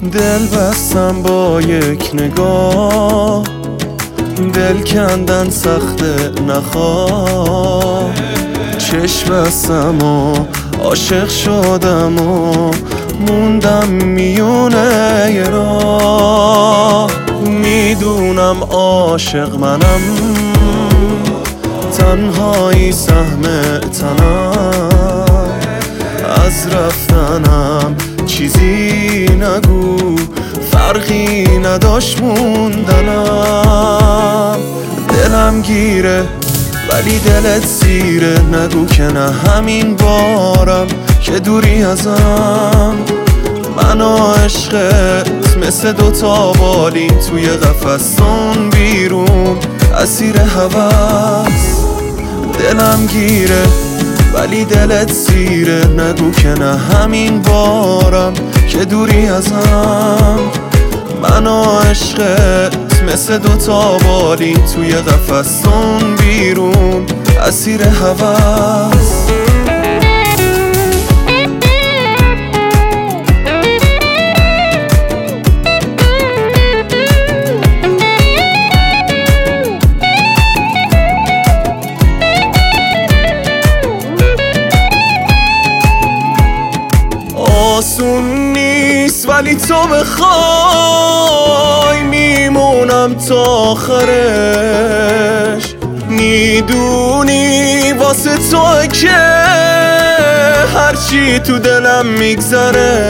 دل بستم با یک نگاه، دل کندن سخته نخواه. چشم بستم و عاشق شدم و موندم میونه راه. میدونم عاشق منم، تنهایی سهم تنم. از رفتنم چیزی نگو، فرقی نداشت موندنم. دلم گیره ولی دلت سیره، نگو که نه همین بارم که دوری ازم. من و عشقت مثل دوتا بالین توی قفسون بیرون اسیر هوس. دلم گیره ولی دلت سیره، نگو که نه همین بارم که دوری ازم. من و عشقت مثل دوتا بالین توی قفسون بیرون اسیر هوس. آسون نیست ولی تو بخوای میمونم تا آخرش. میدونی واسه تو که هرچی تو دلم میگذره.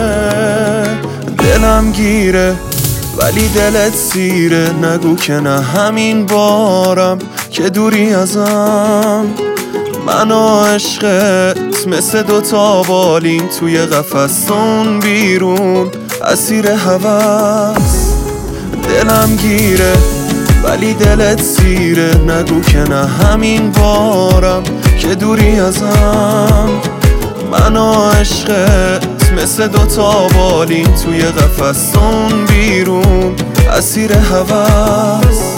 دلم گیره ولی دلت سیره، نگو که نه همین بارم که دوری ازم. من و عشقت مثل دوتا بالین توی قفسون بیرون اسیر هوس. دلم گیره ولی دلت سیره، نگو که نه همین بارم که دوری ازم. من و عشقت مثل دوتا بالین توی قفسون بیرون اسیر هوس.